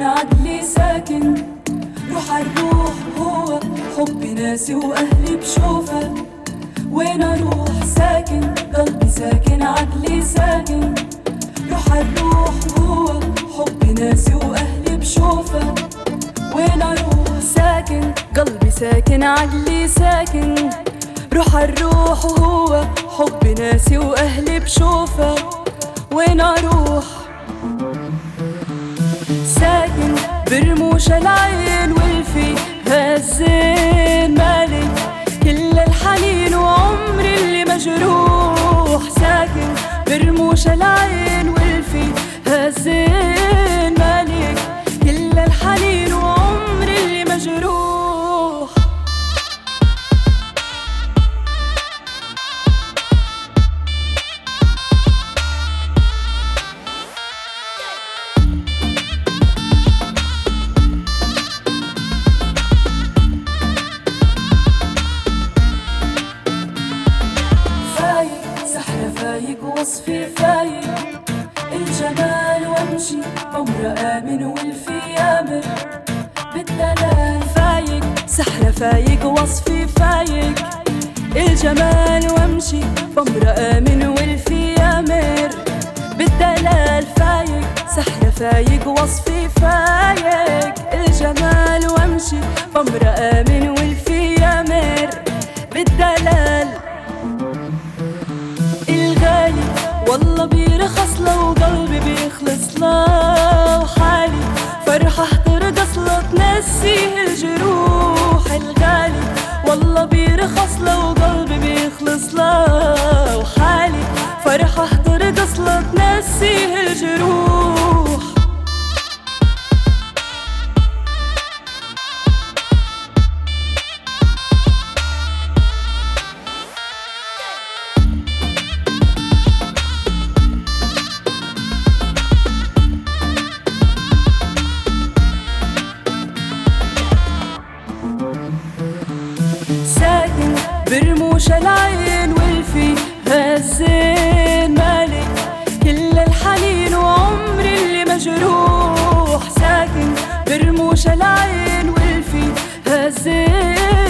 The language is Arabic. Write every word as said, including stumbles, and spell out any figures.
عقلي ساكن، روح الروح هو حبي ناسي وأهلي بشوفه. وين أروح ساكن قلبي ساكن عقلي ساكن، روح الروح هو حبي ناسي وأهلي بشوفه. وين أروح ساكن قلبي ساكن عقلي ساكن، روح الروح هو حبي ناسي وأهلي بشوفه. وين أروح ساكن برموش العين والفي هالزين مالك كل الحنين وعمري اللي مجروح. ساكن برموش العين والفي هالزين مالك كل الحنين وعمري اللي مجروح. فايق وصفي فايق الجمال وامشي عمر آمن والفي آمر بالدلال. فايق سحرة فايق وصفي فايق الجمال وامشي عمر آمن والفي آمر بالدلال. فايق سحرة فايق وصفي فايق الجمال وامشي عمر آمن والفي آمر بالدلال. والله بيرخص لو قلبي بيخلص له وحالي فرحة احترقص له تنسيه الجروح الغالي. والله بيرخص لو قلبي بيخلص له وحالي فرحة احترقص له تنسيه الجروح. ساكن برموش العين والفي هالزين مالك كل الحنين وعمري اللي مجروح. ساكن برموش العين والفي هالزين